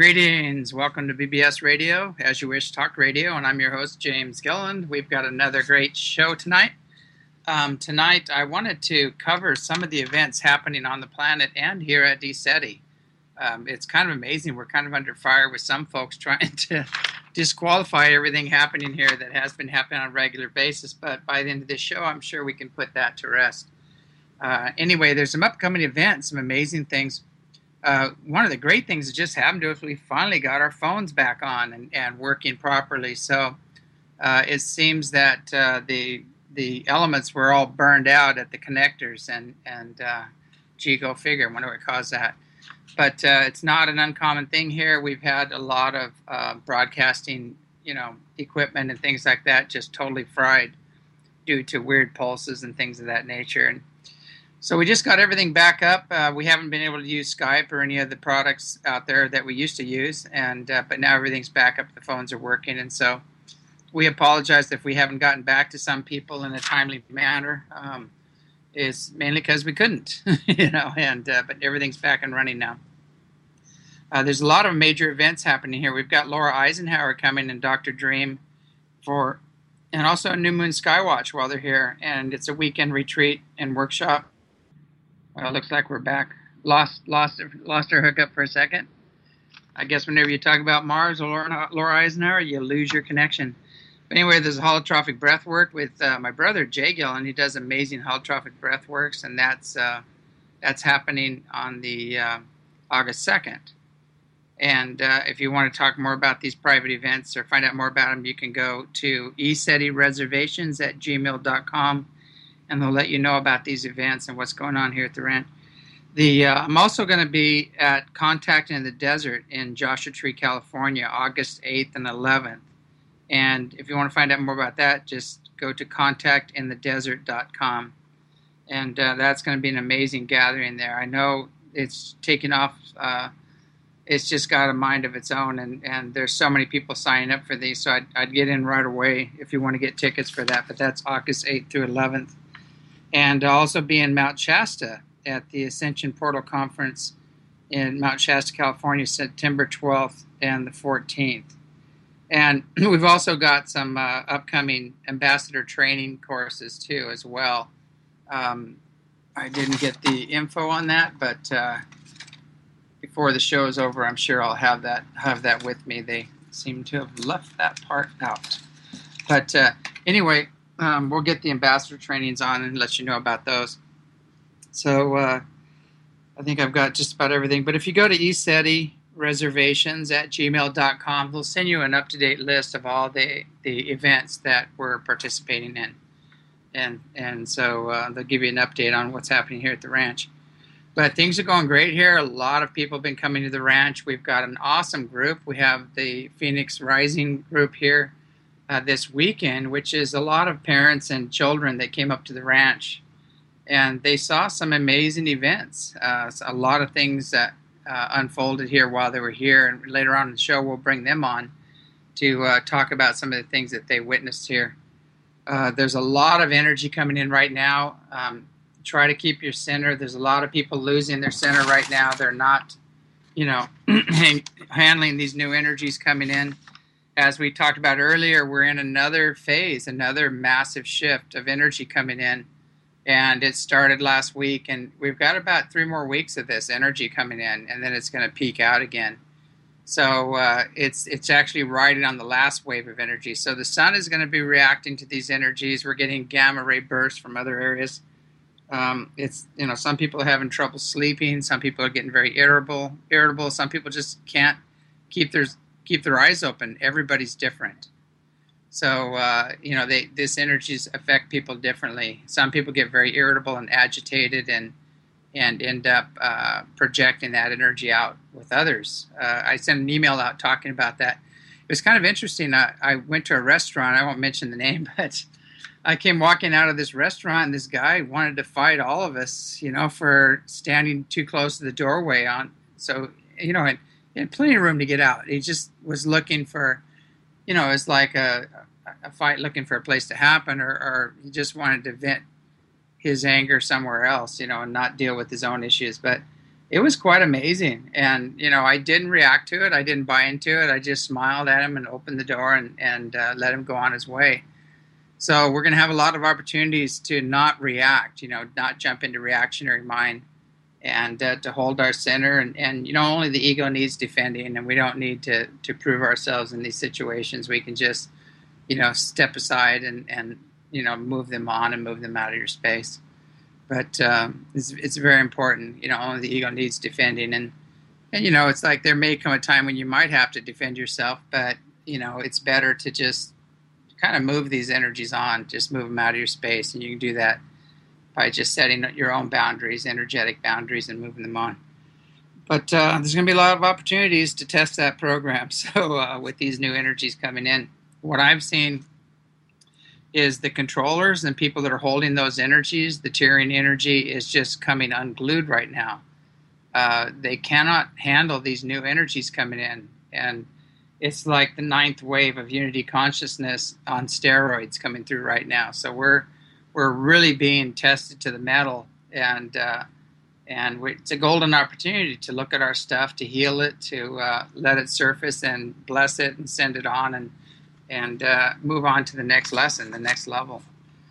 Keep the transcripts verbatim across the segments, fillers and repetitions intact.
Greetings. Welcome to B B S Radio, As You Wish Talk Radio, and I'm your host, James Gilland. We've got another great show tonight. Um, tonight, I wanted to cover some of the events happening on the planet and here at DSETI. Um, it's kind of amazing. We're kind of under fire with some folks trying to disqualify everything happening here that has been happening on a regular basis, but by the end of this show, I'm sure we can put that to rest. Uh, anyway, there's some upcoming events, some amazing things. Uh, one of the great things that just happened to us, we finally got our phones back on and, and working properly. So uh, it seems that uh, the the elements were all burned out at the connectors, and and uh, gee, go figure. I wonder what caused that. But uh, it's not an uncommon thing here. We've had a lot of uh, broadcasting, you know, equipment and things like that just totally fried due to weird pulses and things of that nature. And so we just got everything back up. Uh, we haven't been able to use Skype or any of the products out there that we used to use, and uh, but now everything's back up. The phones are working, and so we apologize if we haven't gotten back to some people in a timely manner. Um, it's mainly because we couldn't, you know. And uh, but everything's back and running now. Uh, there's a lot of major events happening here. We've got Laura Eisenhower coming and Doctor Dream for, and also New Moon Skywatch while they're here, and it's a weekend retreat and workshop. Well, it looks like we're back. Lost, lost, lost our hookup for a second. I guess whenever you talk about Mars or Laura, Laura Eisenhower, you lose your connection. But anyway, there's a holotrophic breath work with uh, my brother Jay Gilland. He does amazing holotrophic breath works, and that's uh, that's happening on the uh, August second. And uh, if you want to talk more about these private events or find out more about them, you can go to e seti reservations at gmail dot com. And they'll let you know about these events and what's going on here at the ranch. The uh, I'm also going to be at Contact in the Desert in Joshua Tree, California, August eighth and eleventh. And if you want to find out more about that, just go to contact in the desert dot com. And uh, that's going to be an amazing gathering there. I know it's taken off. Uh, it's just got a mind of its own, and, and there's so many people signing up for these, so I'd, I'd get in right away if you want to get tickets for that. But that's August eighth through eleventh. And I'll also be in Mount Shasta at the Ascension Portal Conference in Mount Shasta, California, September twelfth and the fourteenth. And we've also got some uh, upcoming ambassador training courses, too, as well. Um, I didn't get the info on that, but uh, before the show is over, I'm sure I'll have that have that with me. They seem to have left that part out. But uh, anyway... Um, we'll get the ambassador trainings on and let you know about those. So uh, I think I've got just about everything. But if you go to e seti reservations at gmail dot com, they'll send you an up-to-date list of all the, the events that we're participating in. And and so uh, they'll give you an update on what's happening here at the ranch. But things are going great here. A lot of people have been coming to the ranch. We've got an awesome group. We have the Phoenix Rising group here Uh, this weekend, which is a lot of parents and children that came up to the ranch, and they saw some amazing events. Uh, a lot of things that uh, unfolded here while they were here, and later on in the show we'll bring them on to uh, talk about some of the things that they witnessed here. Uh, there's a lot of energy coming in right now. Um, try to keep your center. There's a lot of people losing their center right now. They're not, you know, handling these new energies coming in. As we talked about earlier, we're in another phase, another massive shift of energy coming in. And it started last week, and we've got about three more weeks of this energy coming in, and then it's going to peak out again. So uh, it's it's actually riding on the last wave of energy. So the sun is going to be reacting to these energies. We're getting gamma ray bursts from other areas. Um, it's, you know, some people are having trouble sleeping. Some people are getting very irritable. Irritable. Some people just can't keep their keep their eyes open. Everybody's different. So, uh, you know, they, this energies affect people differently. Some people get very irritable and agitated and and end up uh, projecting that energy out with others. Uh, I sent an email out talking about that. It was kind of interesting. I, I went to a restaurant. I won't mention the name, but I came walking out of this restaurant, and this guy wanted to fight all of us, you know, for standing too close to the doorway. On So, you know, and he had plenty of room to get out. He just was looking for, you know, it's like a, a fight looking for a place to happen, or, or he just wanted to vent his anger somewhere else, you know, and not deal with his own issues. But it was quite amazing. And, you know, I didn't react to it. I didn't buy into it. I just smiled at him and opened the door and, and uh, let him go on his way. So we're going to have a lot of opportunities to not react, you know, not jump into reactionary mind, and uh, to hold our center. And, and, you know, only the ego needs defending, and we don't need to, to prove ourselves in these situations. We can just, you know, step aside and, and, you know, move them on and move them out of your space. But um, it's, it's very important. You know, only the ego needs defending. And, and, you know, it's like there may come a time when you might have to defend yourself, but, you know, it's better to just kind of move these energies on, just move them out of your space. And you can do that by just setting your own boundaries, energetic boundaries, and moving them on. But uh, there's going to be a lot of opportunities to test that program. So uh, with these new energies coming in, what I've seen is the controllers and people that are holding those energies, the Tyrian energy is just coming unglued right now. Uh, they cannot handle these new energies coming in. And it's like the ninth wave of unity consciousness on steroids coming through right now. So we're we're really being tested to the metal, and uh, and we, it's a golden opportunity to look at our stuff, to heal it, to uh, let it surface and bless it and send it on, and and uh, move on to the next lesson, the next level.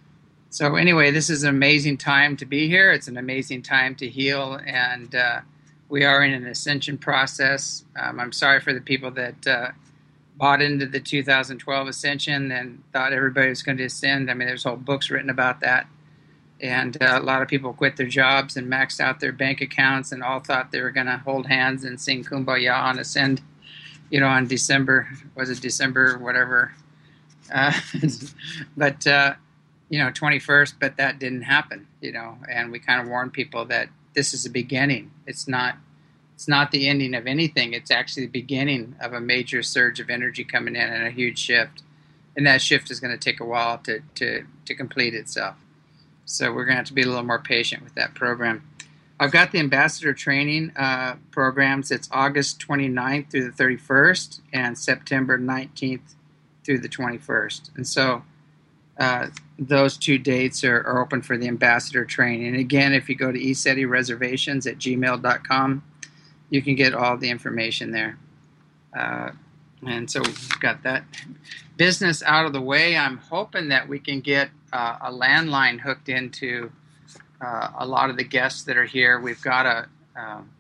So anyway, this is an amazing time to be here. It's an amazing time to heal, and uh, we are in an ascension process. Um, I'm sorry for the people that uh, bought into the two thousand twelve ascension and thought everybody was going to ascend. I mean, there's whole books written about that. And uh, a lot of people quit their jobs and maxed out their bank accounts and all thought they were going to hold hands and sing Kumbaya and ascend, you know, on December, was it December, whatever. Uh, but, uh, you know, twenty-first, but that didn't happen, you know, and we kind of warned people that this is the beginning. It's not, it's not the ending of anything. It's actually the beginning of a major surge of energy coming in and a huge shift. And that shift is going to take a while to, to, to complete itself. So we're going to have to be a little more patient with that program. I've got the ambassador training uh, programs. It's August twenty-ninth through the thirty-first and September nineteenth through the twenty-first. And so uh, those two dates are, are open for the ambassador training. And again, if you go to ECETI reservations at gmail dot com, you can get all the information there. Uh, and so we've got that business out of the way. I'm hoping that we can get uh, a landline hooked into uh, a lot of the guests that are here. We've got a um,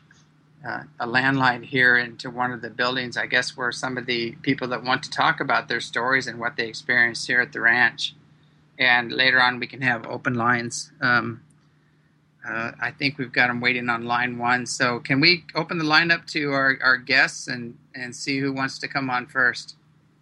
uh, a landline here into one of the buildings, I guess, where some of the people that want to talk about their stories and what they experienced here at the ranch. And later on, we can have open lines. Um, uh, I think we've got them waiting on line one. So can we open the line up to our, our guests and, and see who wants to come on first?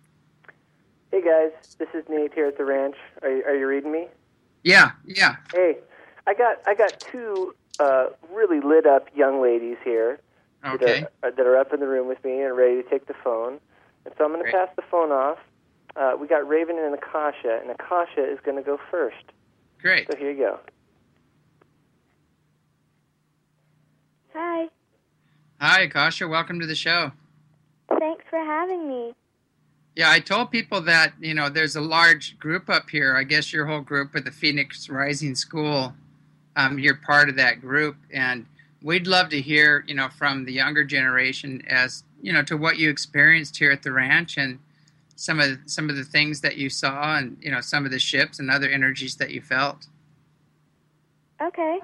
Hey guys, this is Nate here at the ranch. Are you, are you reading me? Yeah, yeah. Hey, I got I got two uh, really lit up young ladies here Okay. that, are, that are up in the room with me and ready to take the phone. And so I'm going to pass the phone off. Uh, we got Raven and Akasha, and Akasha is going to go first. Great. So here you go. Hi. Hi, Akasha. Welcome to the show. Thanks for having me. Yeah, I told people that, you know, there's a large group up here. I guess your whole group with the Phoenix Rising School, um, you're part of that group. And we'd love to hear, you know, from the younger generation as, you know, to what you experienced here at the ranch and some of some of the things that you saw and, you know, some of the ships and other energies that you felt. Okay.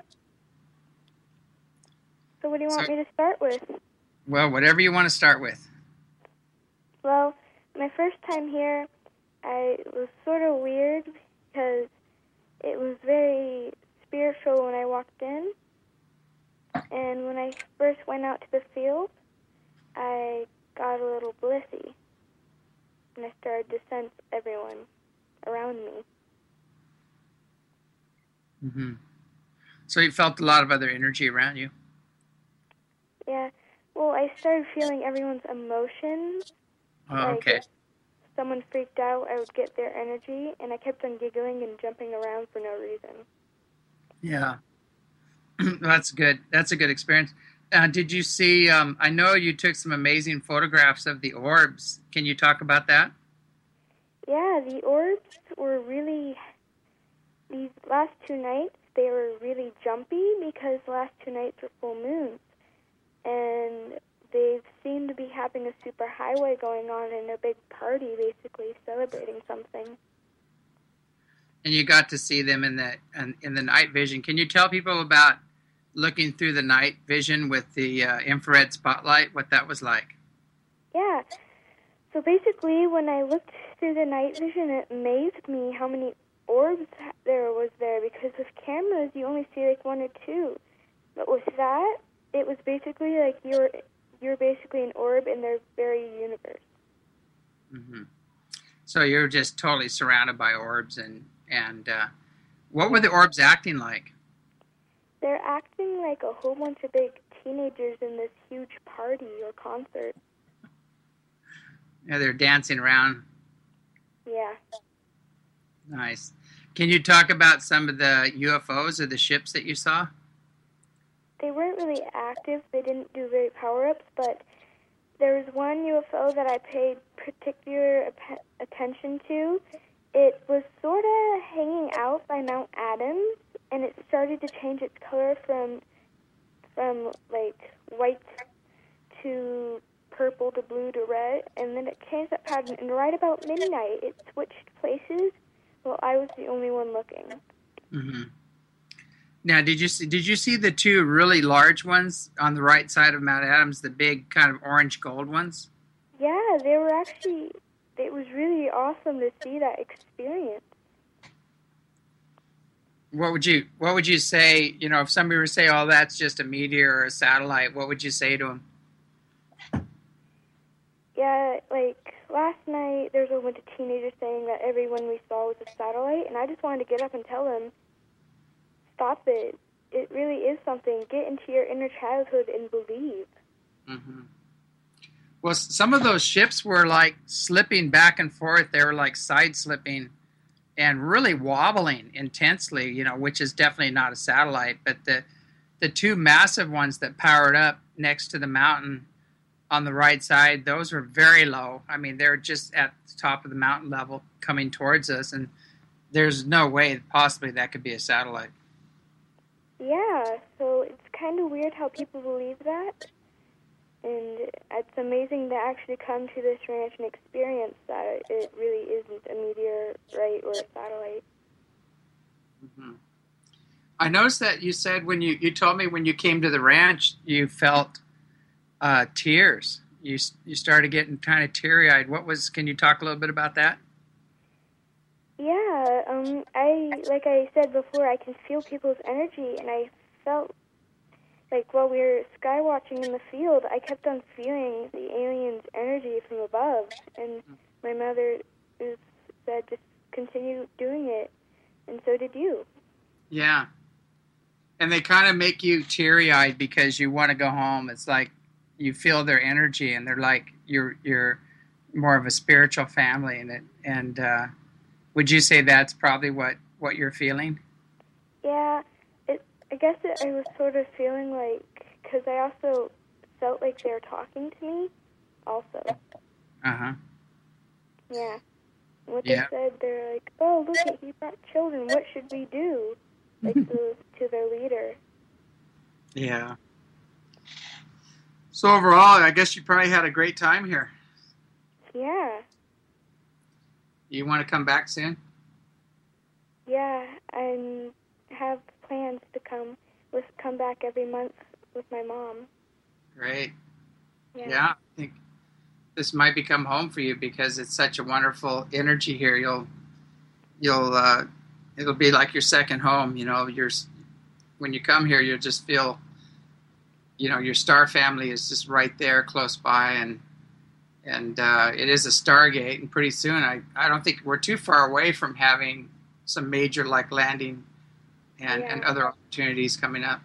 So what do you want So, me to start with? Well, whatever you want to start with. Well, my first time here, I it was sort of weird because it was very spiritual when I walked in. And when I first went out to the field, I got a little blissy. And I started to sense everyone around me. Mm-hmm. So you felt a lot of other energy around you? Yeah. Well, I started feeling everyone's emotions. Oh, like okay. if someone freaked out, I would get their energy, and I kept on giggling and jumping around for no reason. Yeah. That's good. That's a good experience. Uh, did you see, um, I know you took some amazing photographs of the orbs. Can you talk about that? Yeah, the orbs were really, these last two nights, they were really jumpy because the last two nights were full moons. and they seem to be having a superhighway going on and a big party, basically celebrating something. And you got to see them in the in, in the night vision. Can you tell people about looking through the night vision with the uh, infrared spotlight, what that was like? Yeah. So basically, when I looked through the night vision, it amazed me how many orbs there was there, because with cameras, you only see like one or two. But with that, it was basically like you're you're basically an orb in their very universe. Mm-hmm. So you're just totally surrounded by orbs, and and uh, what were the orbs acting like? They're acting like a whole bunch of big teenagers in this huge party or concert. Yeah, they're dancing around. Yeah. Nice. Can you talk about some of the U F Os or the ships that you saw? They weren't really active. They didn't do very power-ups, but there was one U F O that I paid particular ap- attention to. It was sort of hanging out by Mount Adams, and it started to change its color from from like white to purple to blue to red, and then it changed that pattern. And right about midnight, it switched places. Well, I was the only one looking. Mm-hmm. Now, did you see, did you see the two really large ones on the right side of Mount Adams, the big kind of orange gold ones? Yeah, they were actually. It was really awesome to see that experience. What would you What would you say? You know, if somebody were to say, "Oh, that's just a meteor or a satellite," what would you say to them? Yeah, like last night, there was a bunch of teenagers saying that everyone we saw was a satellite, and I just wanted to get up and tell them, stop it. It really is something. Get into your inner childhood and believe. Mm-hmm. Well, some of those ships were like slipping back and forth. They were like side slipping and really wobbling intensely, you know, which is definitely not a satellite. But the the two massive ones that powered up next to the mountain on the right side, those were very low. I mean, they're just at the top of the mountain level coming towards us, and there's no way possibly that could be a satellite. Yeah, so it's kind of weird how people believe that, and it's amazing to actually come to this ranch and experience that it really isn't a meteorite or a satellite. Mm-hmm. I noticed that you said when you, you told me when you came to the ranch, you felt uh, tears. You you started getting kind of teary-eyed. What was? Can you talk a little bit about that? Yeah, um, I like I said before, I can feel people's energy, and I felt like while we were sky watching in the field, I kept on feeling the aliens' energy from above, and my mother is, said just continue doing it, and so did you. Yeah, and they kind of make you teary-eyed because you want to go home. It's like you feel their energy, and they're like you're you're more of a spiritual family, and it and. Uh, Would you say that's probably what, what you're feeling? Yeah, it, I guess it, I was sort of feeling like, because I also felt like they were talking to me also. Uh-huh. Yeah. And what Yeah. they said, they're like, oh, look, at he brought children, what should we do? Like to, to their leader. Yeah. So overall, I guess you probably had a great time here. Yeah. You want to come back soon? Yeah, I have plans to come with come back every month with my mom. Great. Yeah. Yeah, I think this might become home for you because it's such a wonderful energy here. You'll, you'll, uh, it'll be like your second home. You know, you're when you come here, you'll just feel, you know, your star family is just right there, close by, and. And uh, it is a Stargate, and pretty soon, I, I don't think we're too far away from having some major like landing and, Yeah. and other opportunities coming up.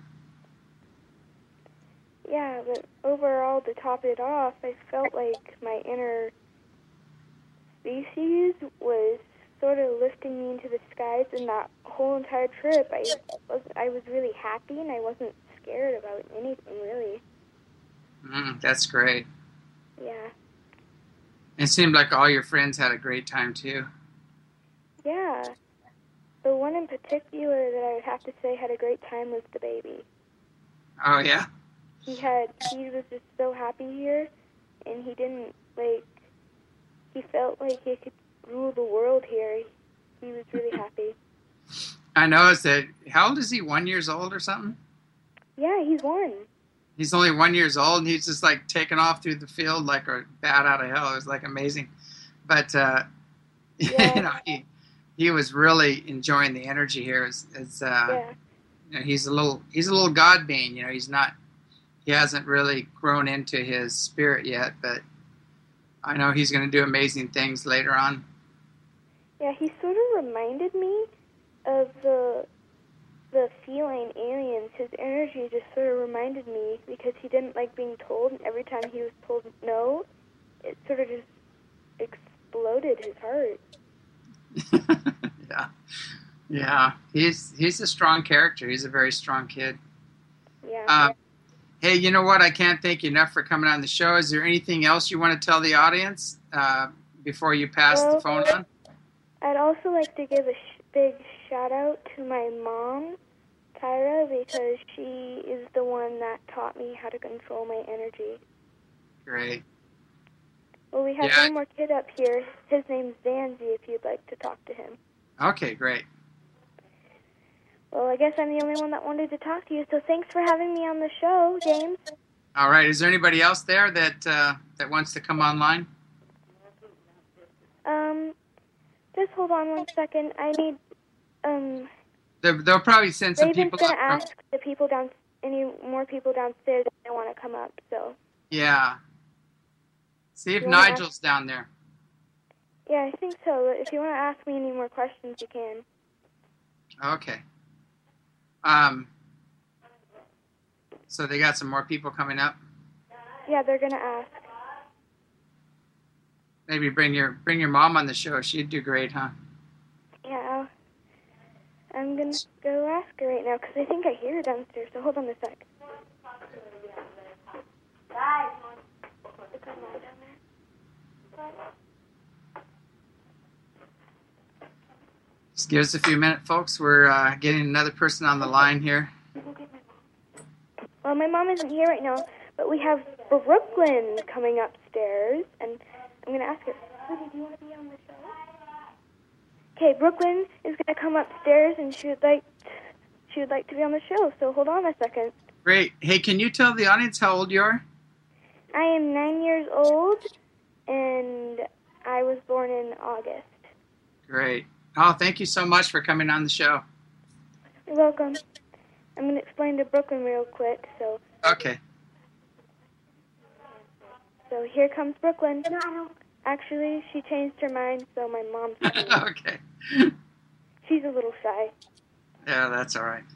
Yeah, but overall, to top it off, I felt like my inner species was sort of lifting me into the skies, and that whole entire trip, I was I was really happy, and I wasn't scared about anything, really. Mm, that's great. Yeah. It seemed like all your friends had a great time, too. Yeah. The one in particular that I would have to say had a great time was the baby. Oh, yeah? he had he was just so happy here, and he didn't like he felt like he could rule the world here. He was really happy. I noticed that. How old is he? One years old or something? Yeah, he's one. He's only one years old, and he's just like taking off through the field like a bat out of hell. It was like amazing. But uh, Yeah. you know, he he was really enjoying the energy here. It's, it's uh, Yeah. you know, he's a little he's a little God being. You know, he's not he hasn't really grown into his spirit yet, but I know he's going to do amazing things later on. Yeah, he sort of reminded me of the the feline aliens. His energy just sort of reminded me because he didn't like being told, and every time he was told no, it sort of just exploded his heart. yeah, yeah. He's he's a strong character. He's a very strong kid. Yeah. Um, hey, you know what? I can't thank you enough for coming on the show. Is there anything else you want to tell the audience uh, before you pass well, the phone on? I'd also like to give a sh- big shout out to my mom, Tyra, because she is the one that taught me how to control my energy. Great. Well, we have Yeah. one more kid up here. His name's Zanzi, if you'd like to talk to him. Okay, great. Well, I guess I'm the only one that wanted to talk to you, so thanks for having me on the show, James. All right. Is there anybody else there that uh, that wants to come online? Um, just hold on one second. I need, um, They'll, they'll probably send some Raven's people going up to from- ask the people down, any more people downstairs if they want to come up, so. Yeah. See if You wanna Nigel's down there. Yeah, I think so. If you want to ask me any more questions, you can. Okay. Um. So they got some more people coming up. Yeah, they're going to ask. Maybe bring your bring your mom on the show. She'd do great, huh? Yeah, I'll, I'm going to go ask her right now, because I think I hear her downstairs, so hold on a sec. Guys, Just give us a few minutes, folks. We're uh, getting another person on the line here. well, my mom isn't here right now, but we have Brooklyn coming upstairs, and I'm going to ask her, Ruby, do you want to be on the show? Okay, Brooklyn is going to come upstairs, and she would like she would like to be on the show, so hold on a second. Great. Hey, can you tell the audience how old you are? I am nine years old, and I was born in August. Great. Oh, thank you so much for coming on the show. You're welcome. I'm going to explain to Brooklyn real quick, so... Okay. So here comes Brooklyn. No, I don't. Actually, she changed her mind, so my mom's coming. Okay. She's a little shy. Yeah, that's all right.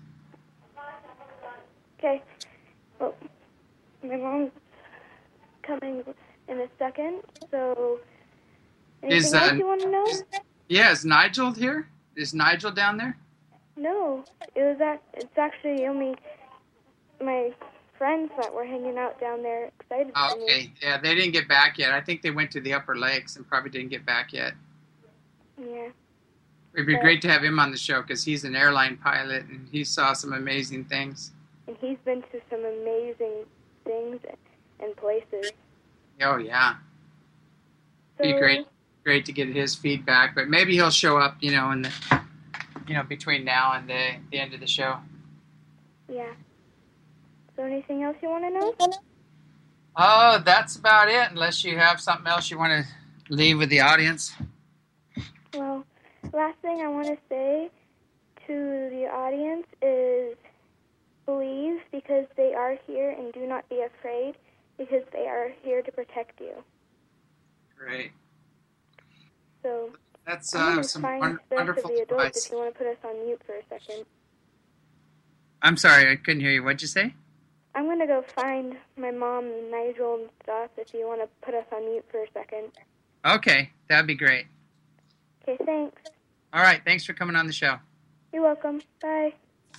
Okay. Well, my mom's coming in a second, so... Anything Is, else uh, you want to know? is- Yeah, is Nigel here? Is Nigel down there? No. It was at, it's actually only my friends that were hanging out down there excited Oh, for me. okay. Yeah, they didn't get back yet. I think they went to the Upper Lakes and probably didn't get back yet. Yeah. It'd be But- great to have him on the show because he's an airline pilot and he saw some amazing things. And he's been to some amazing things and places. Oh, yeah. So, Be great. Great to get his feedback, but maybe he'll show up, you know, in the, you know, between now and the, the end of the show. Yeah. So anything else you want to know? Oh, that's about it, unless you have something else you want to leave with the audience. Well, last thing I want to say to the audience is believe because they are here and do not be afraid because they are here to protect you. Great. So That's I'm uh, going to some find won- the rest wonderful of the adults advice. if you want to put us on mute for a second. I'm sorry, I couldn't hear you. What'd you say? I'm going to go find my mom and Nigel and stuff if you want to put us on mute for a second. Okay, that'd be great. Okay, thanks. All right, thanks for coming on the show. You're welcome. Bye.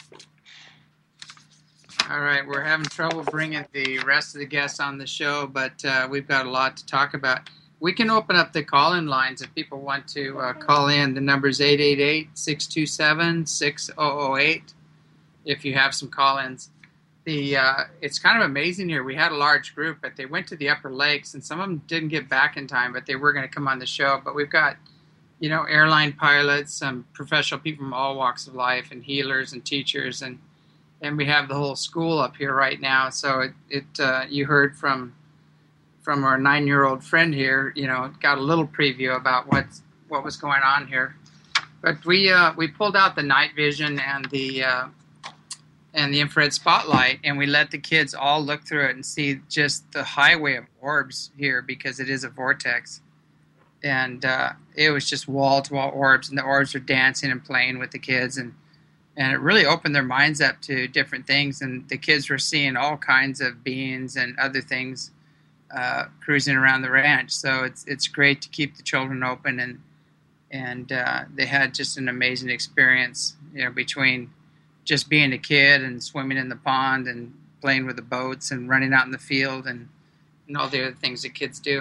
All right, we're having trouble bringing the rest of the guests on the show, but uh, we've got a lot to talk about. We can open up the call-in lines if people want to uh, call in. The number is eight eight eight, six two seven, six zero zero eight if you have some call-ins. the uh, it's kind of amazing here. We had a large group, but they went to the Upper Lakes, and some of them didn't get back in time, but they were going to come on the show. But we've got, you know, airline pilots, some professional people from all walks of life, and healers and teachers, and and we have the whole school up here right now. So it, it uh, you heard from from our nine-year-old friend here, you know, got a little preview about what what was going on here. But we uh, we pulled out the night vision and the uh, and the infrared spotlight, and we let the kids all look through it and see just the highway of orbs here, because it is a vortex. And uh, it was just wall-to-wall orbs, and the orbs were dancing and playing with the kids, and and it really opened their minds up to different things. And the kids were seeing all kinds of beings and other things uh, cruising around the ranch. So it's it's great to keep the children open, and and uh, they had just an amazing experience, you know, between just being a kid and swimming in the pond and playing with the boats and running out in the field and, and all the other things that kids do.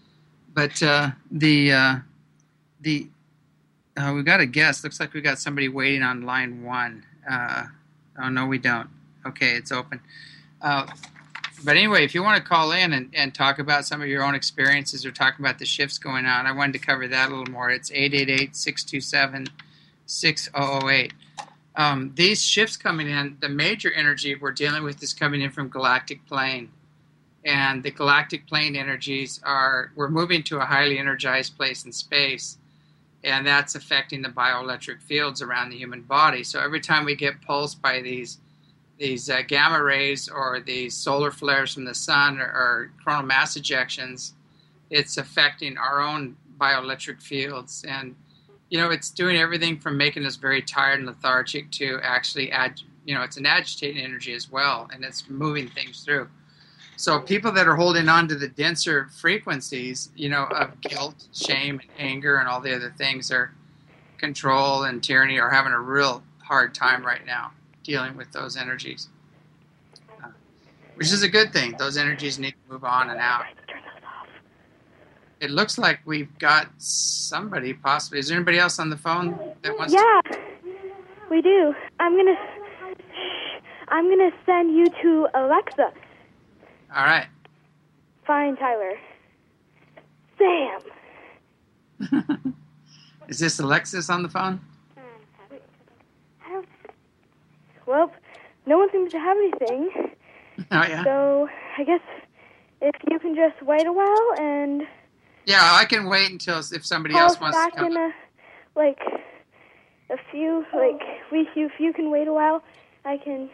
But uh, the uh, the uh, we got a guest. Looks like we got somebody waiting on line one. Uh, oh no, we don't. Okay, it's open. Uh, but anyway, if you want to call in and, and talk about some of your own experiences or talk about the shifts going on, I wanted to cover that a little more. It's eight eight eight, six two seven, six zero zero eight. Um, these shifts coming in, the major energy we're dealing with is coming in from galactic plane. And the galactic plane energies are, we're moving to a highly energized place in space, and that's affecting the bioelectric fields around the human body. So every time we get pulsed by these these uh, gamma rays or these solar flares from the sun, or, or coronal mass ejections, it's affecting our own bioelectric fields. And you know, it's doing everything from making us very tired and lethargic to actually add, you know, it's an agitating energy as well, and it's moving things through. So people that are holding on to the denser frequencies, you know, of guilt, shame, and anger, and all the other things, are control and tyranny, are having a real hard time right now dealing with those energies, uh, which is a good thing. Those energies need to move on and out. It looks like we've got somebody possibly. Is there anybody else on the phone that wants yeah, to? Yeah, we do. I'm gonna, I'm gonna send you to Alexa. All right. Fine, Tyler. Sam. Is this Alexis on the phone? Well, no one seems to have anything. Oh, yeah? So, I guess if you can just wait a while and... Yeah, I can wait until if somebody call else wants back to come. In a, like, a few, like, we, if you can wait a while, I can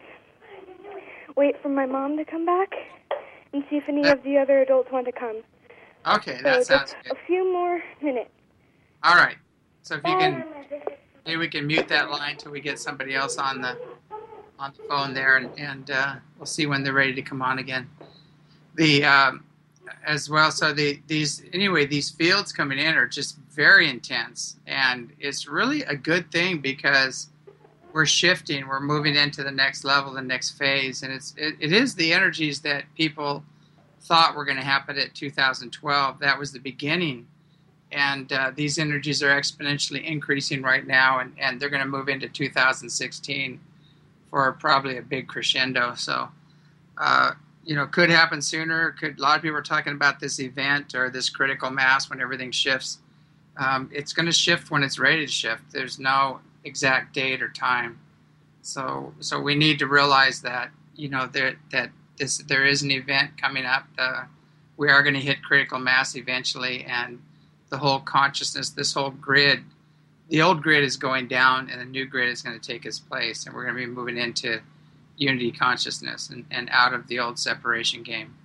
wait for my mom to come back and see if any that, of the other adults want to come. Okay, so that sounds just good. A few more minutes. All right. So if you can, maybe we can mute that line till we get somebody else on the on the phone there, and, and uh, we'll see when they're ready to come on again. The um, as well. So the these anyway, these fields coming in are just very intense, and it's really a good thing because we're shifting, we're moving into the next level, the next phase, and it's it, it is the energies that people thought were going to happen at two thousand twelve. That was the beginning, and uh, these energies are exponentially increasing right now, and, and they're going to move into two thousand sixteen for probably a big crescendo. So, uh, you know, could happen sooner. Could a lot of people are talking about this event or this critical mass when everything shifts. Um, it's going to shift when it's ready to shift. There's no exact date or time. So, so we need to realize that, you know, there that this there is an event coming up. Uh, we are going to hit critical mass eventually, and the whole consciousness, this whole grid, the old grid is going down, and the new grid is going to take its place, and we're going to be moving into unity consciousness and, and out of the old separation game.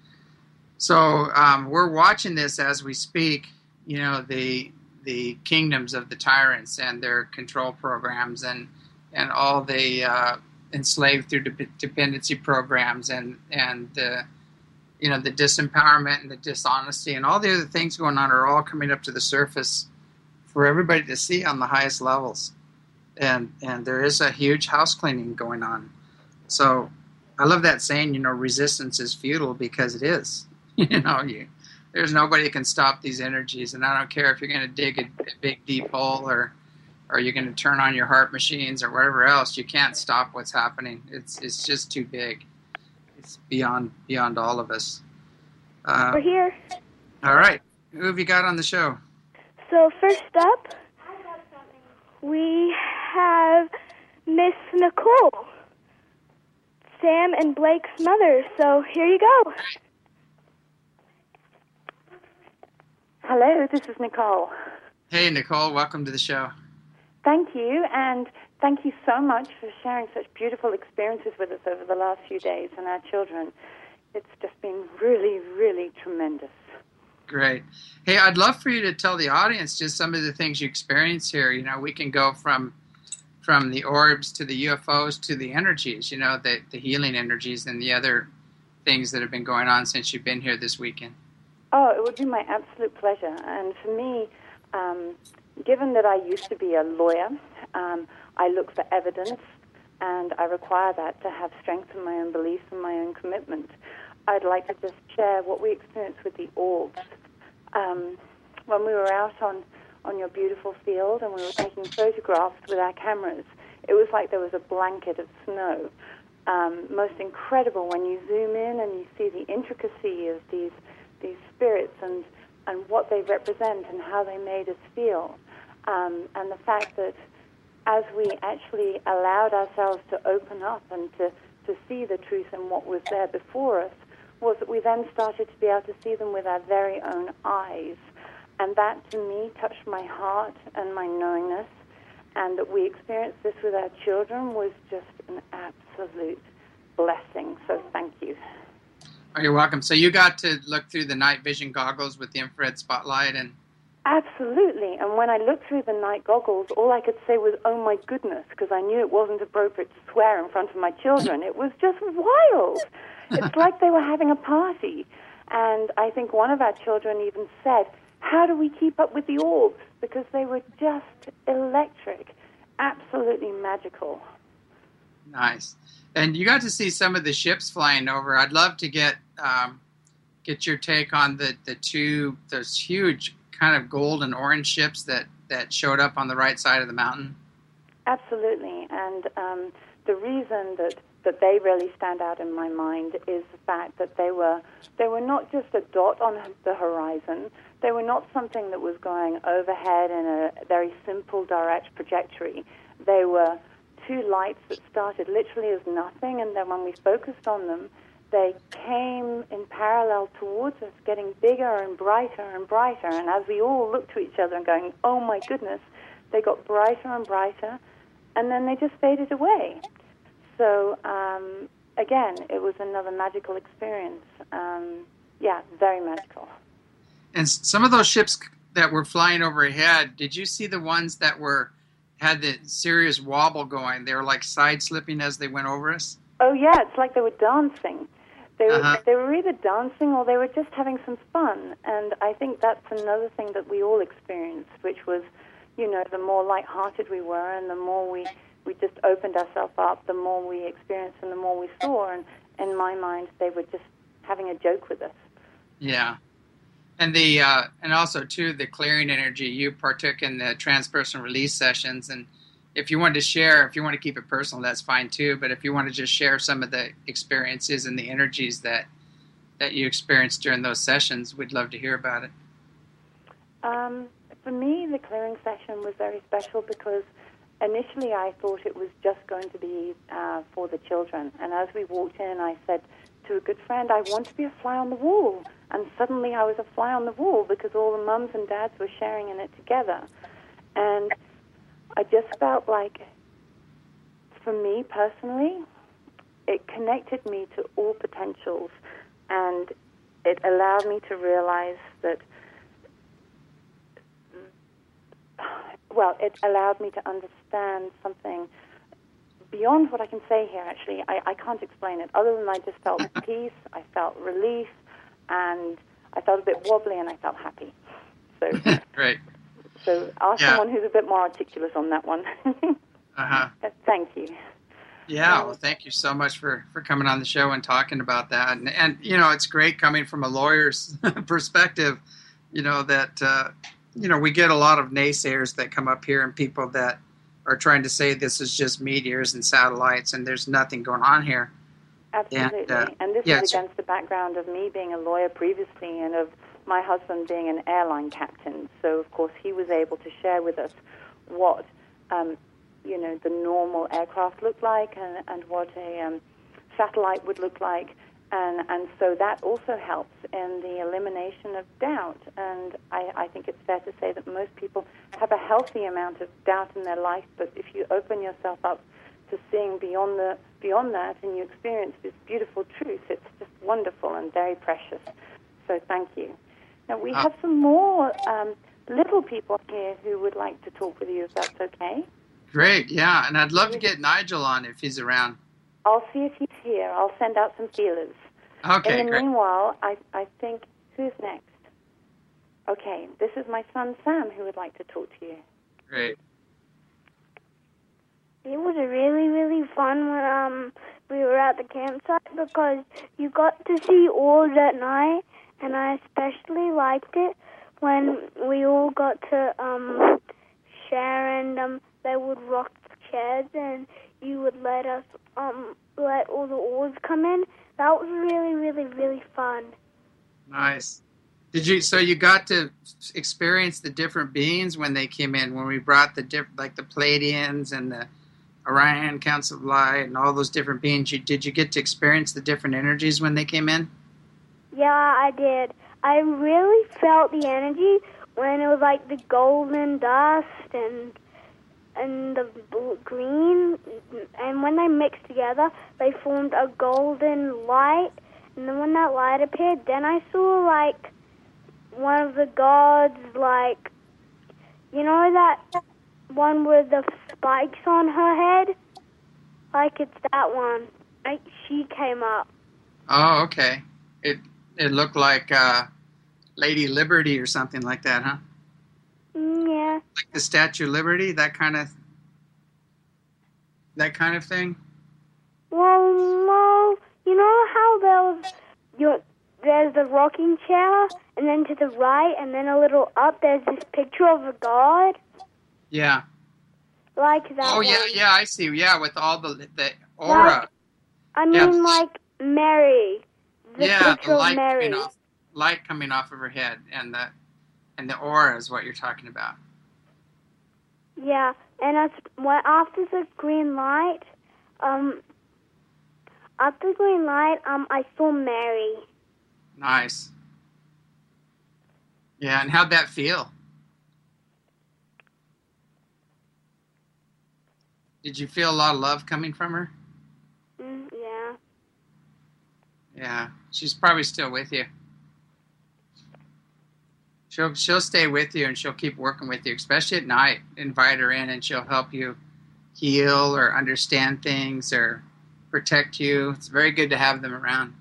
So um, we're watching this as we speak. You know, the the kingdoms of the tyrants and their control programs, and and all the uh, enslaved through de- dependency programs, and and the you know the disempowerment and the dishonesty and all the other things going on are all coming up to the surface for everybody to see on the highest levels. And and there is a huge house cleaning going on. So I love that saying, you know, resistance is futile, because it is. You know, you, there's nobody that can stop these energies. And I don't care if you're going to dig a, a big deep hole, or or you're going to turn on your heart machines or whatever else, you can't stop what's happening. It's it's just too big. it's beyond beyond all of us. Uh, We're here. all right. Who have you got on the show? So first up, we have Miss Nicole, Sam and Blake's mother. So here you go. Hello, this is Nicole. Hey, Nicole. Welcome to the show. Thank you, and thank you so much for sharing such beautiful experiences with us over the last few days and our children. It's just been really, really tremendous. Great. Hey, I'd love for you to tell the audience just some of the things you experience here. You know, we can go from from the orbs to the U F Os to the energies, you know, the, the healing energies and the other things that have been going on since you've been here this weekend. Oh, it would be my absolute pleasure. And for me, um, given that I used to be a lawyer, um, I look for evidence, and I require that to have strength in my own beliefs and my own commitment. I'd like to just share what we experienced with the orbs. Um, when we were out on, on your beautiful field and we were taking photographs with our cameras, it was like there was a blanket of snow. Um, most incredible when you zoom in and you see the intricacy of these these spirits and, and what they represent and how they made us feel. Um, and the fact that as we actually allowed ourselves to open up and to, to see the truth and what was there before us, was that we then started to be able to see them with our very own eyes. And that, to me, touched my heart and my knowingness. And that we experienced this with our children was just an absolute blessing. So thank you. Oh, you're welcome. So you got to look through the night vision goggles with the infrared spotlight and... Absolutely. And when I looked through the night goggles, all I could say was, oh my goodness, because I knew it wasn't appropriate to swear in front of my children. It was just wild. It's like they were having a party. And I think one of our children even said, how do we keep up with the orbs? Because they were just electric, absolutely magical. Nice. And you got to see some of the ships flying over. I'd love to get um, get your take on the, the two, those huge kind of gold and orange ships that, that showed up on the right side of the mountain. Absolutely. And um, the reason that, that they really stand out in my mind is the fact that they were they were not just a dot on the horizon. They were not something that was going overhead in a very simple, direct trajectory. They were two lights that started literally as nothing, and then when we focused on them, they came in parallel towards us, getting bigger and brighter and brighter. And as we all looked to each other and going, oh my goodness, they got brighter and brighter, and then they just faded away. So, um, again, it was another magical experience. Um, yeah, very magical. And some of those ships that were flying overhead, did you see the ones that were had the serious wobble going? They were like side slipping as they went over us? Oh, yeah, it's like they were dancing. They were, uh-huh. they were either dancing or they were just having some fun. And I think that's another thing that we all experienced, which was, you know, the more lighthearted we were and the more we, we just opened ourselves up, the more we experienced and the more we saw. And in my mind, they were just having a joke with us. Yeah. And the uh, and also, too, the clearing energy. You partook in the transpersonal release sessions. And if you wanted to share, if you want to keep it personal, that's fine, too. But if you want to just share some of the experiences and the energies that that you experienced during those sessions, we'd love to hear about it. Um, for me, the clearing session was very special because initially I thought it was just going to be uh, for the children. And as we walked in, I said to a good friend, I want to be a fly on the wall. And suddenly I was a fly on the wall because all the mums and dads were sharing in it together. And I just felt like, for me personally, it connected me to all potentials, and it allowed me to realize that, well, it allowed me to understand something beyond what I can say here, actually. I, I can't explain it, other than I just felt peace, I felt relief, and I felt a bit wobbly, and I felt happy. So, Great. So ask Yeah. someone who's a bit more articulate on that one. Uh-huh. Thank you. Yeah, well, thank you so much for, for coming on the show and talking about that. And, and you know, it's great coming from a lawyer's perspective, you know, that, uh, you know, we get a lot of naysayers that come up here and people that are trying to say this is just meteors and satellites and there's nothing going on here. Absolutely. And, uh, and this yeah, is so- against the background of me being a lawyer previously and of my husband being an airline captain. So, of course, he was able to share with us what, um, you know, the normal aircraft looked like and, and what a um, satellite would look like. And, and so that also helps in the elimination of doubt. And I, I think it's fair to say that most people have a healthy amount of doubt in their life, but if you open yourself up to seeing beyond the beyond that and you experience this beautiful truth, it's just wonderful and very precious. So thank you. Now we have some more um, little people here who would like to talk with you, if that's okay. Great, yeah. And I'd love to get Nigel on if he's around. I'll see if he's here. I'll send out some feelers. Okay, In the great. meanwhile, I, I think, who's next? Okay, this is my son Sam who would like to talk to you. Great. It was really, really fun when um we were at the campsite because you got to see orbs at night, and I especially liked it when we all got to um share and um they would rock chairs and you would let us um let all the orbs come in. That was really, really, really fun. Nice. Did you? So you got to experience the different beings when they came in. When we brought the diff, like the Pleiadians and the Orion, Council of Light, and all those different beings. You did you get to experience the different energies when they came in? Yeah, I did. I really felt the energy when it was like the golden dust and and the blue, green, and when they mixed together, they formed a golden light. And then when that light appeared, then I saw like one of the gods, like, you know that one with the spikes on her head? Like it's that one. Like she came up. Oh, okay. It it looked like uh, Lady Liberty or something like that, huh? Mm, yeah. Like the Statue of Liberty, that kind of that kind of thing. Well, no. You know how there was, you, there's the rocking chair, and then to the right, and then a little up, there's this picture of a god? Yeah. Like that Oh one. yeah, yeah. I see. Yeah, with all the the aura. Like, I mean, Yeah. like Mary. The Yeah, picture the of light Mary. coming off, light coming off of her head, and the and the aura is what you're talking about. Yeah, and as, well, after the green light, um, after the green light, um, I saw Mary. Nice. Yeah, and how'd that feel? Did you feel a lot of love coming from her? Mm, yeah. Yeah, she's probably still with you. She'll she'll stay with you and she'll keep working with you, especially at night. Invite her in and she'll help you heal or understand things or protect you. It's very good to have them around.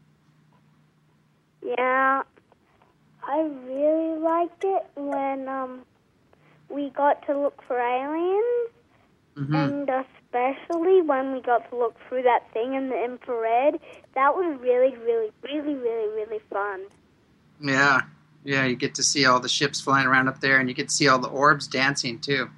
Yeah, I really liked it when um we got to look for aliens, Mm-hmm. and especially when we got to look through that thing in the infrared. That was really, really, really, really, really fun. Yeah, yeah. You get to see all the ships flying around up there, and you get to see all the orbs dancing too.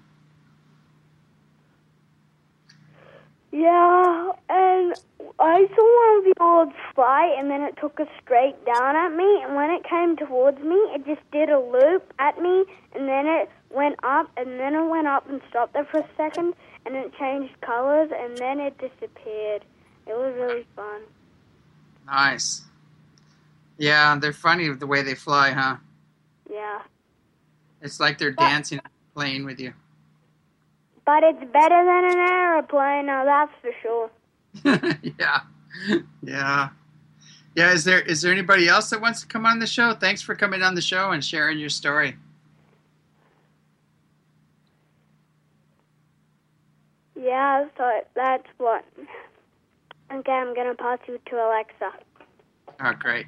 Yeah, and I saw one of the orbs fly, and then it took a straight down at me, and when it came towards me, it just did a loop at me, and then it went up, and then it went up and stopped there for a second, and it changed colors, and then it disappeared. It was really fun. Nice. Yeah, they're funny the way they fly, huh? Yeah. It's like they're But- dancing, playing with you. But it's better than an airplane, now that's for sure. yeah, yeah, yeah. Is there is there anybody else that wants to come on the show? Thanks for coming on the show and sharing your story. Yeah, so that's what. Okay, I'm going to pass you to Alexa. Oh, great.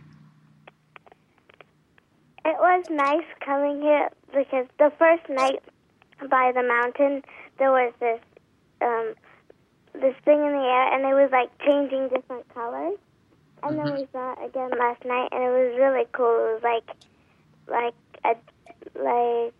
It was nice coming here because the first night by the mountain, there was this um, this thing in the air, and it was like changing different colors. And then we saw it again last night, and it was really cool. It was like like a like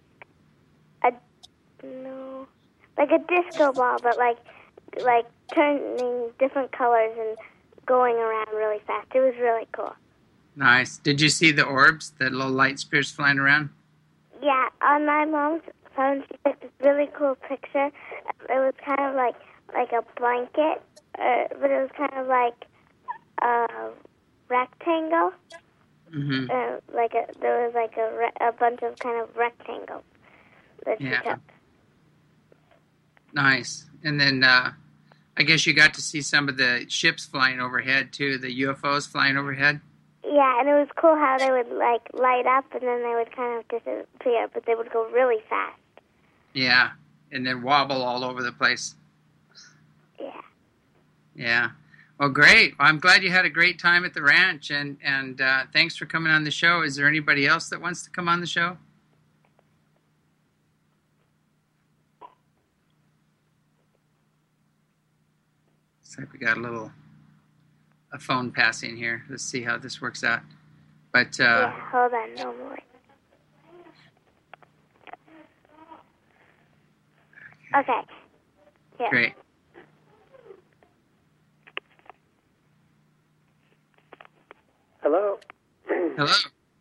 a no like a disco ball, but like like turning different colors and going around really fast. It was really cool. Nice. Did you see the orbs, the little light spears flying around? Yeah, on my mom's phone, she took this really cool picture. It was kind of like like a blanket, uh, but it was kind of like a rectangle. Mm-hmm. Uh, like a, there was like a, re- a bunch of kind of rectangles that she Yeah. took. Nice. And then uh, I guess you got to see some of the ships flying overhead, too, the U F Os flying overhead. Yeah, and it was cool how they would like light up and then they would kind of disappear, but they would go really fast. Yeah, and then wobble all over the place. Yeah. Yeah. Well, great. Well, I'm glad you had a great time at the ranch, and, and uh, thanks for coming on the show. Is there anybody else that wants to come on the show? Looks like we got a little a phone passing here. Let's see how this works out. But uh, yeah, hold on, no more. Okay. Here. Great. Hello. Hello.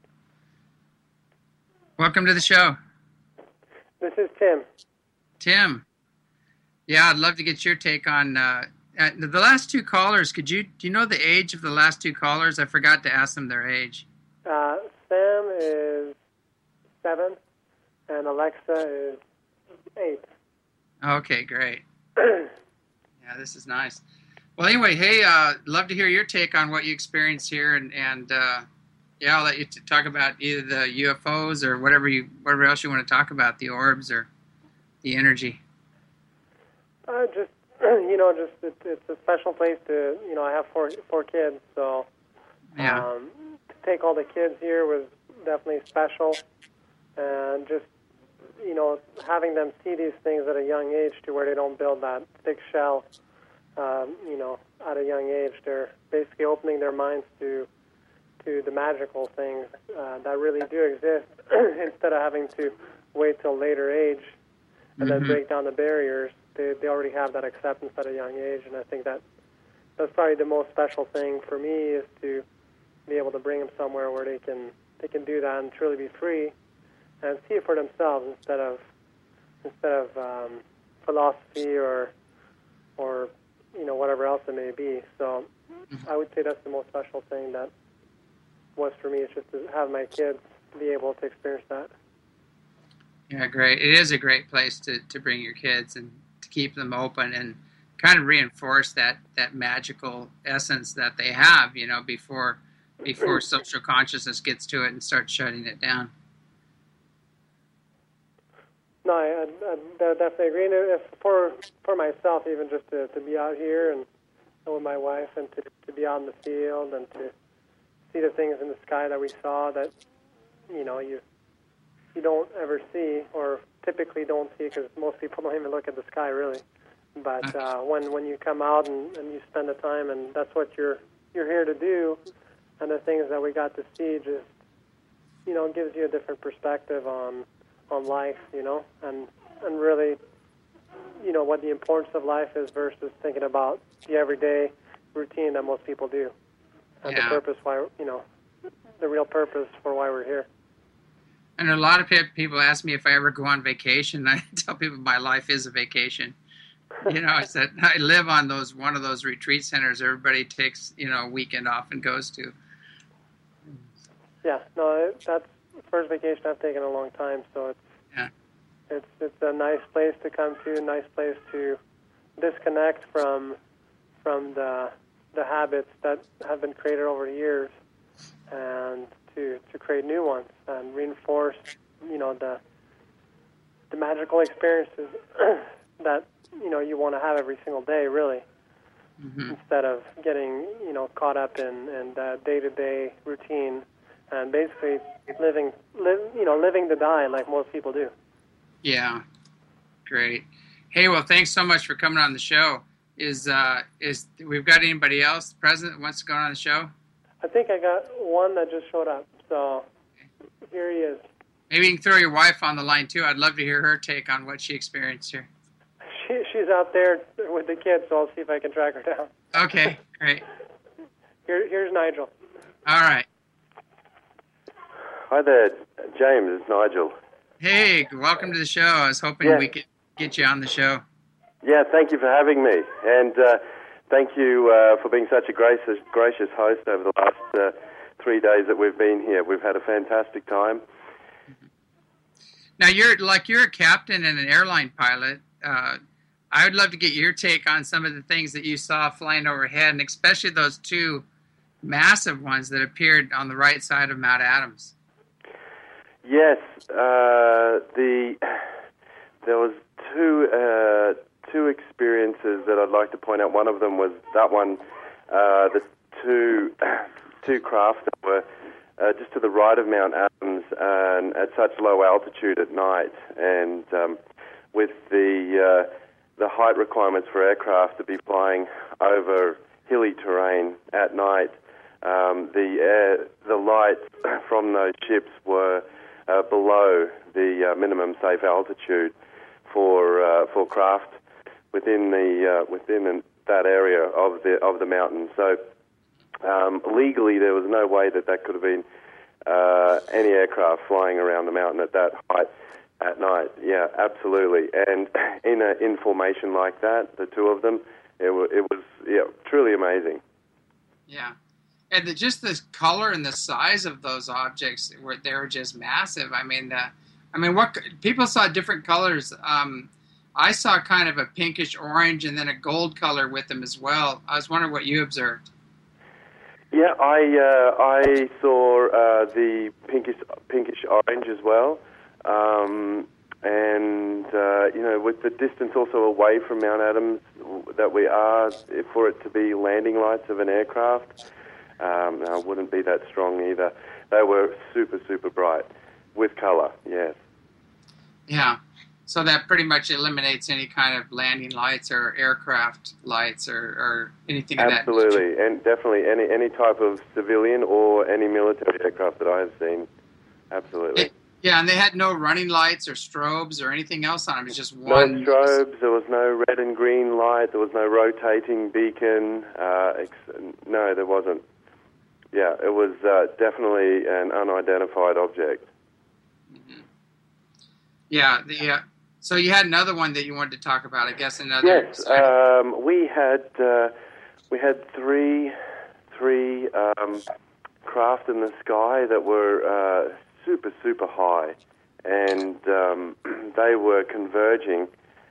Welcome to the show. This is Tim. Tim. Yeah, I'd love to get your take on uh, uh, the last two callers. Could you do you know the age of the last two callers? I forgot to ask them their age. Uh, Sam is seven, and Alexa is eight. Okay, great. Yeah, this is nice. Well, anyway, hey, uh, love to hear your take on what you experienced here, and and uh, yeah, I'll let you t- talk about either the U F Os or whatever you whatever else you want to talk about, the orbs or the energy. Uh, just you know, just it, it's a special place to you know. I have four four kids, so Yeah. um, to take all the kids here was definitely special, and just you know having them see these things at a young age to where they don't build that thick shell. Um, you know, at a young age, they're basically opening their minds to to the magical things uh, that really do exist, instead of having to wait till later age and Mm-hmm. then break down the barriers. They they already have that acceptance at a young age, and I think that that's probably the most special thing for me is to be able to bring them somewhere where they can they can do that and truly be free and see it for themselves instead of instead of um, philosophy or or you know whatever else it may be. So I would say that's the most special thing that was for me. Is just to have my kids be able to experience that. Yeah, great. It is a great place to, to bring your kids and to keep them open and kind of reinforce that, that magical essence that they have, you know, before before social consciousness gets to it and starts shutting it down. No, I, I, I definitely agree. And if for for myself, even just to, to be out here and, and with my wife and to, to be out in the field and to see the things in the sky that we saw that, you know, you you don't ever see or typically don't see because most people don't even look at the sky really. But uh, when when you come out and, and you spend the time and that's what you're you're here to do, and the things that we got to see just, you know, gives you a different perspective on on life, you know, and and really, you know, what the importance of life is versus thinking about the everyday routine that most people do, and Yeah. the purpose why, you know, the real purpose for why we're here. And a lot of pe- people ask me if I ever go on vacation. I tell people my life is a vacation. You know, I said I live on those one of those retreat centers everybody takes, you know, a weekend off and goes to. Yeah, no, that's the first vacation I've taken in a long time, so it's Yeah. it's it's a nice place to come to, a nice place to disconnect from from the the habits that have been created over the years, and to to create new ones and reinforce, you know, the the magical experiences that you know you want to have every single day, really. Mm-hmm. Instead of getting, you know, caught up in, in the day-to-day routine and basically living, live, you know, living to die like most people do. Yeah, great. Hey, well, thanks so much for coming on the show. Is uh, is we've got anybody else present that wants to go on the show? I think I got one that just showed up, so here he is. Maybe you can throw your wife on the line too. I'd love to hear her take on what she experienced here. She, she's out there with the kids, so I'll see if I can track her down. Okay, great. Here, here's Nigel. All right. Hi there, James. It's Nigel. Hey, welcome to the show. I was hoping Yeah. we could get you on the show. Yeah, thank you for having me, and uh, thank you uh, for being such a gracious, gracious host over the last uh, three days that we've been here. We've had a fantastic time. Now, you're like you're a captain and an airline pilot. Uh, I would love to get your take on some of the things that you saw flying overhead, and especially those two massive ones that appeared on the right side of Mount Adams. Yes, uh, the there was two uh, two experiences that I'd like to point out. One of them was that one, uh, the two two craft that were uh, just to the right of Mount Adams and at such low altitude at night, and um, with the uh, the height requirements for aircraft to be flying over hilly terrain at night. Um, the air, the lights from those ships were uh, below the uh, minimum safe altitude for uh, for craft within the uh, within that area of the of the mountain. So um, legally, there was no way that that could have been uh, any aircraft flying around the mountain at that height at night. Yeah, absolutely. And in a in formation like that, the two of them, it, w- it was yeah truly amazing. Yeah. And the, just the color and the size of those objects were they were just massive. I mean, uh, I mean, what people saw different colors. Um, I saw kind of a pinkish orange and then a gold color with them as well. I was wondering what you observed. Yeah, I uh, I saw uh, the pinkish pinkish orange as well, um, and uh, you know, with the distance also away from Mount Adams that we are, for it to be landing lights of an aircraft. Um, no, wouldn't be that strong either. They were super, super bright with color, yes. Yeah. So that pretty much eliminates any kind of landing lights or aircraft lights or, or anything of that nature. Absolutely, and definitely any, any type of civilian or any military aircraft that I have seen. Absolutely. It, yeah, and they had no running lights or strobes or anything else on them. It was just one. No strobes, there was no red and green light, there was no rotating beacon. Uh, ex- no, there wasn't. Yeah, it was uh, definitely an unidentified object. Mm-hmm. Yeah, the uh, so you had another one that you wanted to talk about, I guess. Another. Yes, um, we had uh, we had three three um, craft in the sky that were uh, super super high, and um, they were converging,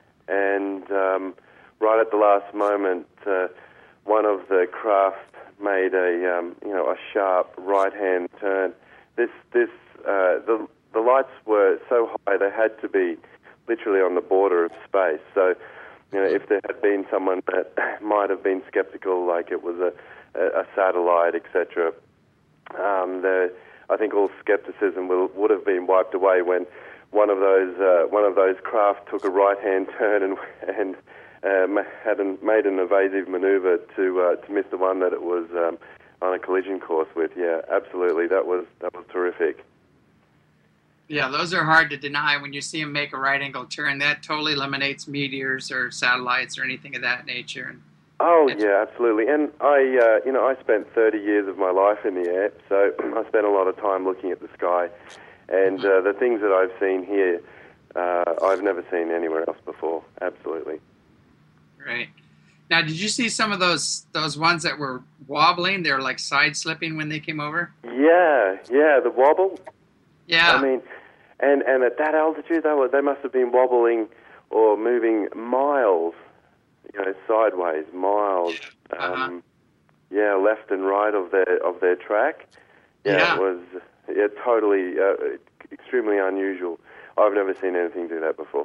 and um, right at the last moment, uh, one of the craft made a um, you know a sharp right hand turn. This this uh, the the lights were so high they had to be literally on the border of space. So you know if there had been someone that might have been skeptical, like it was a a, a satellite, et cetera. Um, the I think all skepticism will, would have been wiped away when one of those uh, one of those craft took a right hand turn and and. Um, had an, made an evasive maneuver to uh, to miss the one that it was um, on a collision course with. Yeah, absolutely. That was that was terrific. Yeah, those are hard to deny when you see them make a right angle turn. That totally eliminates meteors or satellites or anything of that nature. And oh yeah, absolutely. And I, uh, you know, I spent thirty years of my life in the air, so I spent a lot of time looking at the sky, and uh, the things that I've seen here, uh, I've never seen anywhere else before. Absolutely. Right. Now, did you see some of those those ones that were wobbling? They were like side slipping when they came over. Yeah, yeah, the wobble. Yeah. I mean, and and at that altitude, they were they must have been wobbling or moving miles, you know, sideways, miles. Uh-huh. Um, yeah, left and right of their of their track. Yeah, Yeah. it was yeah, totally uh, extremely unusual. I've never seen anything do that before.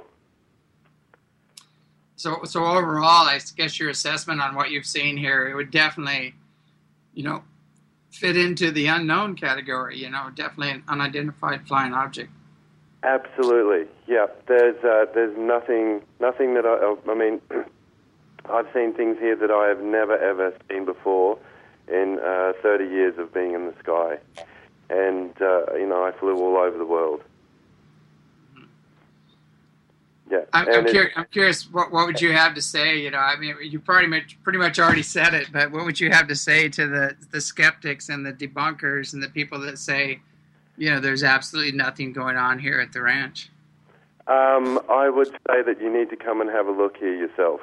So, so overall, I guess your assessment on what you've seen here, it would definitely, you know, fit into the unknown category. You know, definitely an unidentified flying object. Absolutely, yeah. There's uh, there's nothing nothing that I I mean, I've seen things here that I have never ever seen before in uh, thirty years of being in the sky, and uh, you know I flew all over the world. Yeah. I'm, And I'm, it- curious, I'm curious. What what would you have to say? You know, I mean, you pretty much pretty much already said it, but what would you have to say to the the skeptics and the debunkers and the people that say, you know, there's absolutely nothing going on here at the ranch? Um, I would say that you need to come and have a look here yourself,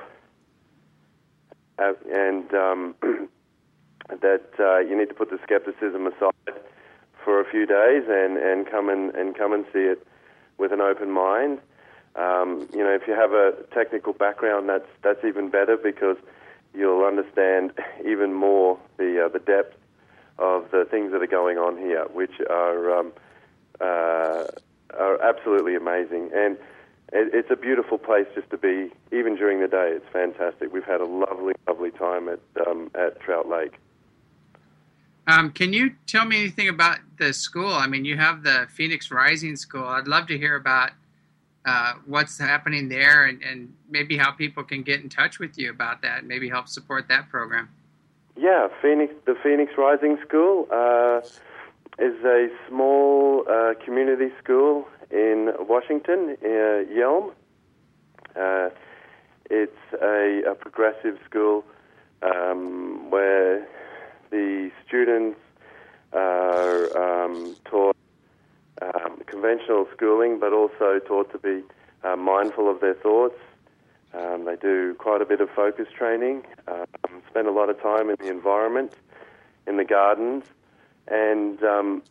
uh, and um, that uh, you need to put the skepticism aside for a few days and, and come and, and come and see it with an open mind. Um, you know, if you have a technical background, that's that's even better because you'll understand even more the uh, the depth of the things that are going on here, which are um, uh, are absolutely amazing. And it, it's a beautiful place just to be, even during the day. It's fantastic. We've had a lovely, lovely time at um, at Trout Lake. Um, can you tell me anything about the school? I mean, you have the Phoenix Rising School. I'd love to hear about uh, what's happening there and, and maybe how people can get in touch with you about that and maybe help support that program. Yeah, Phoenix, the Phoenix Rising School uh, is a small uh, community school in Washington, uh, Yelm. Uh, it's a, a progressive school um, where the students are um, taught um, conventional schooling, but also taught to be uh, mindful of their thoughts. Um, they do quite a bit of focus training, um, spend a lot of time in the environment, in the gardens, and um,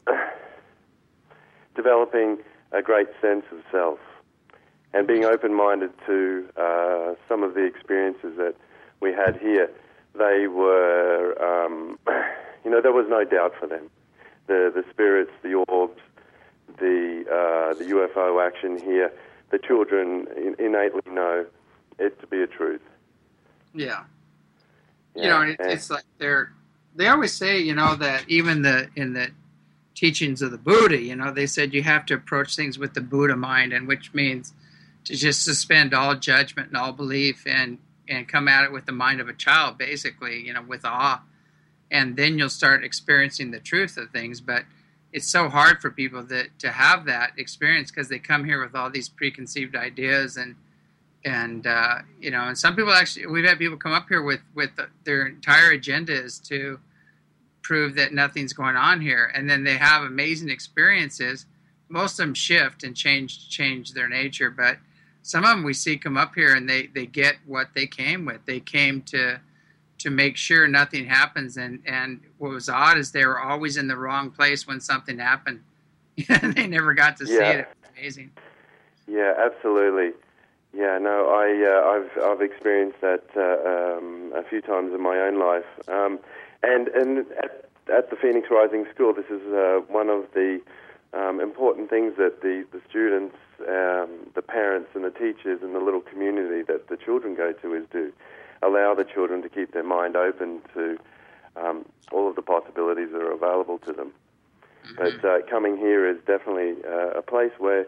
developing a great sense of self and being open-minded to uh, some of the experiences that we had here. They were, um, you know, there was no doubt for them. The the spirits, the orbs, the uh, the U F O action here, the children innately know it to be a truth. Yeah. Yeah, You know, it, and- it's like they're, they always say, you know, that even the, in the teachings of the Buddha, you know, they said you have to approach things with the Buddha mind, and which means to just suspend all judgment and all belief and, and come at it with the mind of a child, basically, you know, with awe. And then you'll start experiencing the truth of things. But it's so hard for people that to have that experience because they come here with all these preconceived ideas and, and uh, you know, and some people actually, we've had people come up here with, with the, their entire agenda is to prove that nothing's going on here. And then they have amazing experiences. Most of them shift and change, change their nature. But some of them we see come up here and they, they get what they came with. They came to, to make sure nothing happens. And, and what was odd is they were always in the wrong place when something happened. They never got to see Yeah. it. It was amazing. Yeah, absolutely. Yeah, no, I, uh, I've I've experienced that uh, um, a few times in my own life, um, and and at, at the Phoenix Rising School, this is uh, one of the um, important things that the the students, um, the parents, and the teachers, and the little community that the children go to is to allow the children to keep their mind open to um, all of the possibilities that are available to them. Mm-hmm. But uh, coming here is definitely uh, a place where.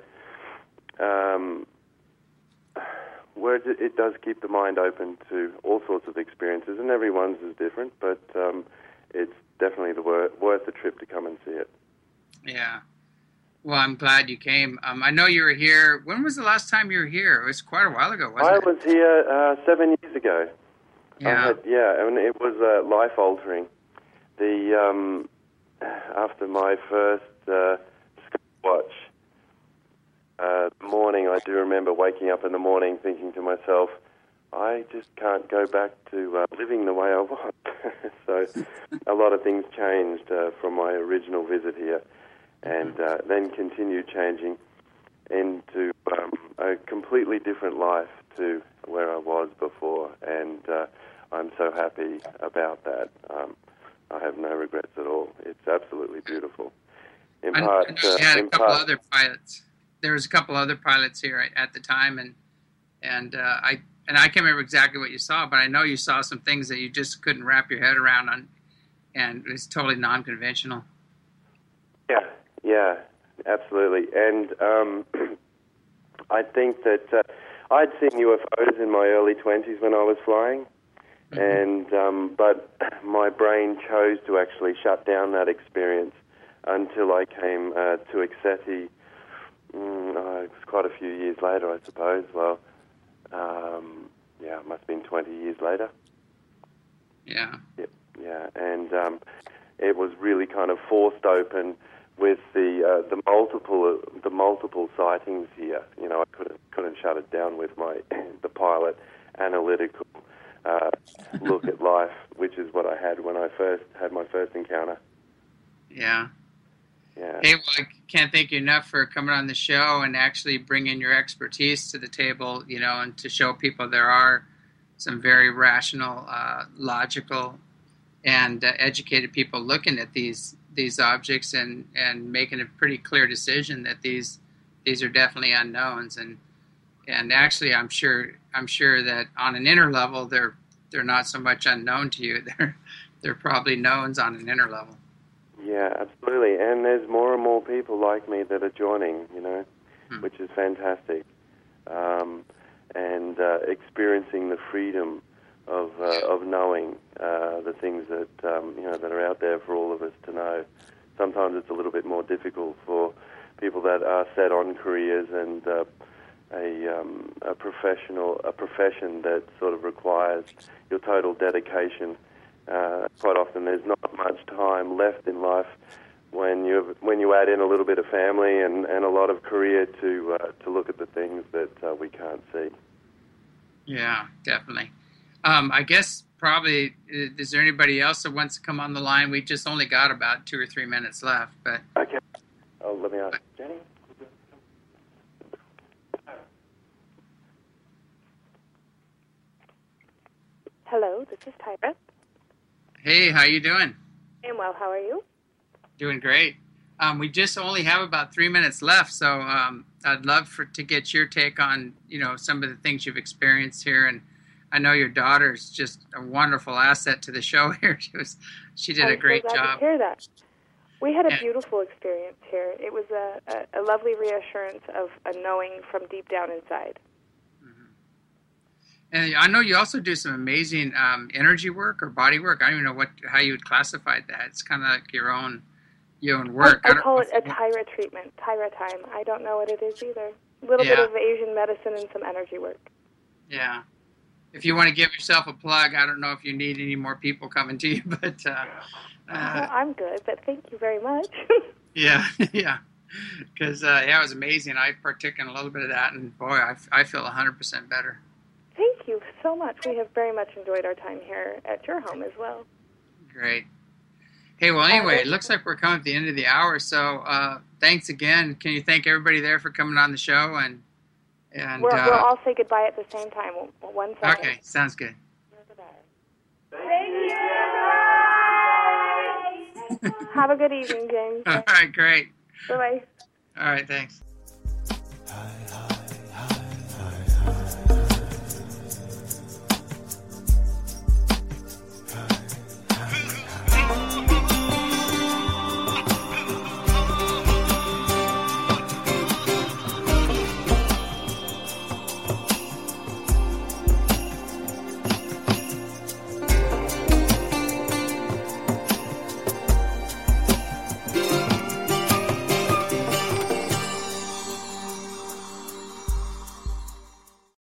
Um, where it, it does keep the mind open to all sorts of experiences, and everyone's is different, but um, it's definitely the wor- worth the trip to come and see it. Yeah. Well, I'm glad you came. Um, I know you were here. When was the last time you were here? It was quite a while ago, wasn't I it? was here uh, seven years ago. I Yeah. had, yeah, and it was uh, life-altering. The um, after my first uh, watch, Uh, morning, I do remember waking up in the morning thinking to myself, I just can't go back to uh, living the way I was. So a lot of things changed uh, from my original visit here, and uh, then continued changing into um, a completely different life to where I was before, and uh, I'm so happy about that. Um, I have no regrets at all. It's absolutely beautiful. In I, part, I know you uh, had a in couple part, other pilots. There was a couple other pilots here at, at the time, and and uh, I and I can't remember exactly what you saw, but I know you saw some things that you just couldn't wrap your head around on, and it's totally non-conventional. Yeah, yeah, absolutely. And um, I think that uh, I'd seen U F Os in my early twenties when I was flying, mm-hmm. and um, but my brain chose to actually shut down that experience until I came uh, to Exeti mm, oh, it was quite a few years later, I suppose. Well, um, yeah, it must have been twenty years later. Yeah. Yeah, yeah. And um, it was really kind of forced open with the uh, the multiple the multiple sightings here. You know, I couldn't couldn't shut it down with my the pilot analytical uh, look at life, which is what I had when I first had my first encounter. Yeah. Yeah. Hey, well, I can't thank you enough for coming on the show and actually bringing your expertise to the table, you know, and to show people there are some very rational, uh, logical, and uh, educated people looking at these these objects and, and making a pretty clear decision that these these are definitely unknowns. And and actually, I'm sure I'm sure that on an inner level, they're they're not so much unknown to you. They're they're probably knowns on an inner level. Yeah, absolutely. And there's more and more people like me that are joining, you know, hmm. which is fantastic. Um, and uh, experiencing the freedom of uh, of knowing uh, the things that um, you know that are out there for all of us to know. Sometimes it's a little bit more difficult for people that are set on careers and uh, a um, a professional a profession that sort of requires your total dedication. Uh, quite often, there's not much time left in life when you when you add in a little bit of family and, and a lot of career to uh, to look at the things that uh, we can't see. Yeah, definitely. Um, I guess probably, is there anybody else that wants to come on the line? We just only got about two or three minutes left. But okay. Oh, let me ask Jenny. Hello, this is Tyra. Hey, how you doing? I'm well. How are you? Doing great. Um, we just only have about three minutes left, so um, I'd love for to get your take on, you know, some of the things you've experienced here. And I know your daughter's just a wonderful asset to the show here. She was, she did I'm a great so glad job. to hear that. We had a and, beautiful experience here. It was a, a, a lovely reassurance of a knowing from deep down inside. And I know you also do some amazing um, energy work or body work. I don't even know what how you would classify that. It's kind of like your own your own work. I, I, I call it a Tyra treatment, Tyra time. I don't know what it is either. A little yeah. bit of Asian medicine and some energy work. Yeah. If you want to give yourself a plug, I don't know if you need any more people coming to you, but... Uh, uh, well, I'm good, but thank you very much. yeah, yeah. Because, uh, yeah, it was amazing. I partook in a little bit of that, and boy, I, I feel one hundred percent better. Thank you so much. We have very much enjoyed our time here at your home as well. Great. Hey, well, anyway, it looks like we're coming to the end of the hour, so uh, thanks again. Can you thank everybody there for coming on the show? And and we'll, uh, we'll all say goodbye at the same time. One second. Okay, sounds good. Thank you. Have a good evening, James. All right, great. Bye-bye. All right, thanks. Hi, hi.